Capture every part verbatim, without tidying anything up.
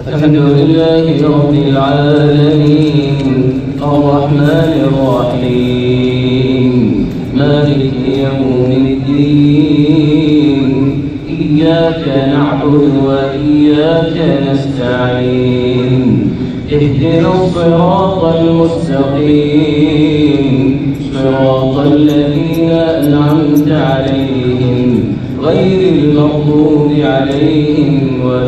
الحمد لله رب العالمين الرحمن الرحيم مالك يوم الدين إياك نعبد وإياك نستعين اهدنا الصراط المستقيم صراط الذين أنعمت عليهم غير المغضوب عليهم ولا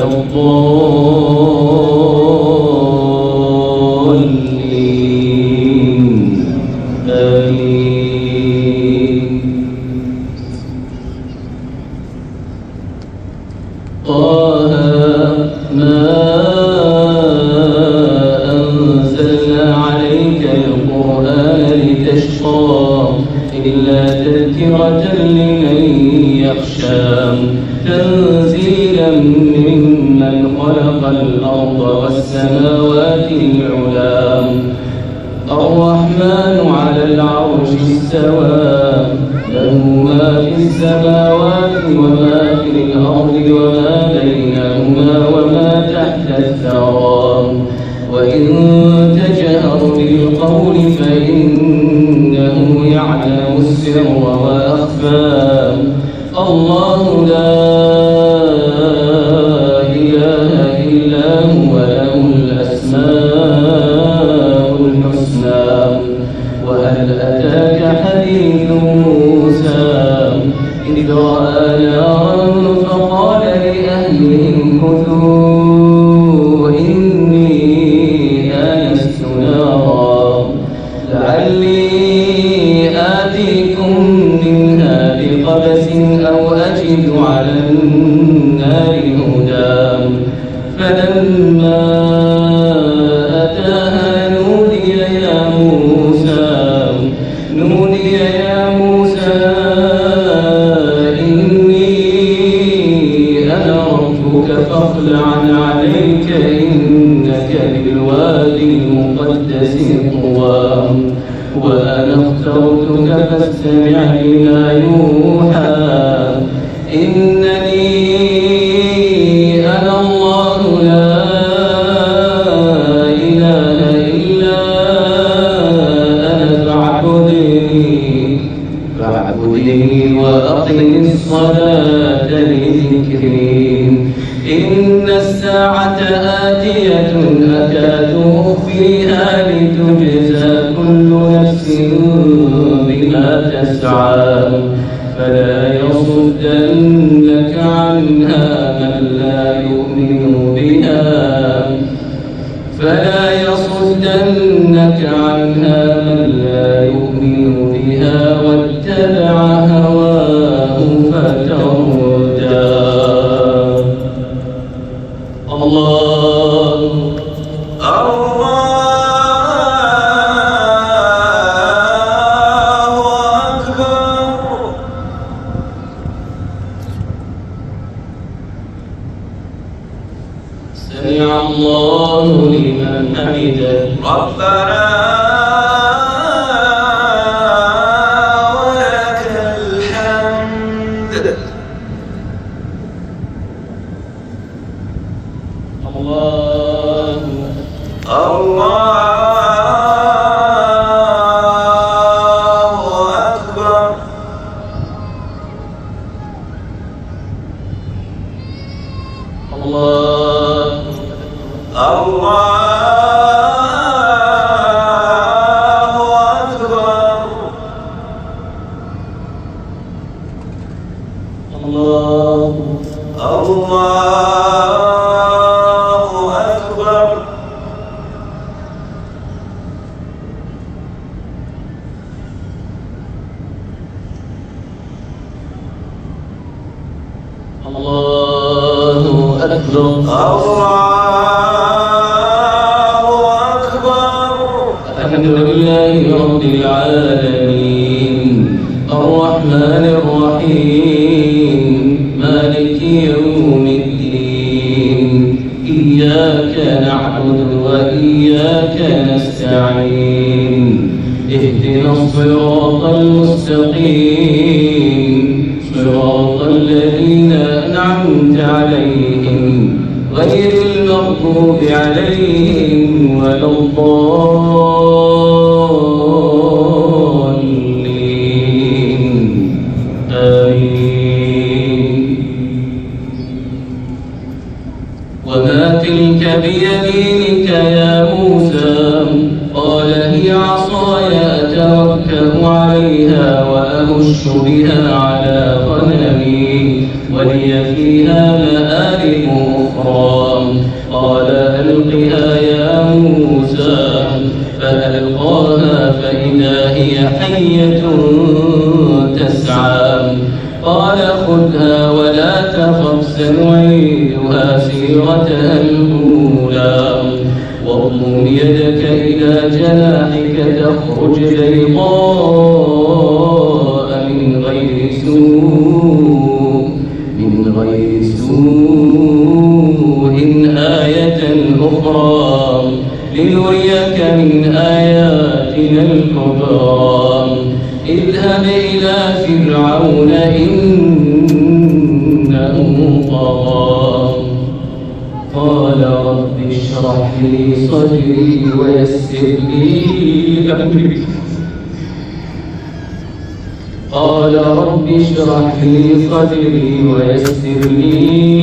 الضالين آمين. طه ما أنزلنا عليك القرآن لتشقى إلا تذكرة لمن يخشى تنزيلا ممن خلق الأرض والسماوات العلى الرحمن على العرش استوى له ما في السماوات وما في الأرض وما بينهما وما تحت الثرى وإن تجهر بالقول فإنه يعلم السر وأخفى الله لا إله إلا هو له الأسماء الحسنى. وهل أتاك حديث موسى إذ رأى نارا فقال لأهلهم كثوا إني آنست نارا لعلي آتيكم منها بقبس أو أجد على النار هدى فلما أتاها نودي يا موسى نودي يا موسى إني أنا ربك فاخلع عليك إنك بالوادي المقدس طوى وأنا اخترتك فاستمع لما يوحى إنني أنا الله لا إله إلا أنا فاعبدني فاعبدني وأقم الصلاة لذكري إن الساعة آتية أكاد أخفيها لتجزى كل نفس بما تسعى فلا يصدنك عنها من لا يؤمن بها فلا يصدنك عنها من لا يؤمن بها واتبع هواه فتردى. الله سمع الله لمن حمده ربنا ولك الحمد. الله الله أكبر. الله الله أكبر. الله الله أكبر. الله أكبر. الحمد لله رب العالمين الرحمن الرحيم مالك يوم الدين إياك نعبد وإياك نستعين اهدنا الصراط المستقيم صراط الذين أنعمت عليهم غير المغضوب المغضوب عليهم ولا الضالين آمين. وما تلك بيمينك يا موسى؟ قال هي عصاي أتوكأ عليها وأهش بها على غنمي ولي فيها مآرب أخرى. قال ألقها يا موسى فألقاها فإذا هي حية تسعى. قال خذها ولا تخف سنعيدها سيرتها الأولى واضم يدك إلى جناحك تخرج بيضاء من غير سوء من غير سوء آية أخرى لنريك من آياتنا الكبرى. اذهب إلى فرعون إنه طغى. قال رب اشرح لي صدري ويسر لي أمري قال رب اشرح لي صدري ويسر لي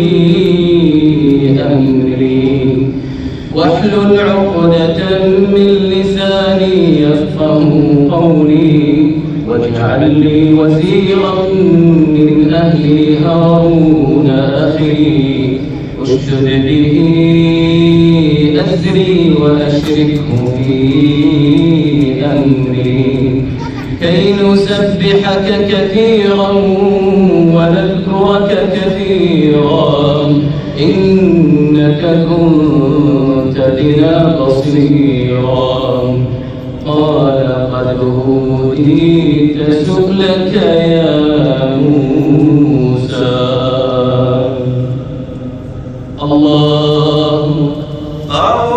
أمري واحلل عقدة من لساني يفقه قولي واجعل لي وزيرا من أهلي هارون أخي اشدد به أزري وأشركه في أمري كي نسبحك كثيرا ونذكرك كثيرا إنك كنت بنا بصيرا. قال قد أوتيت سؤلك يا موسى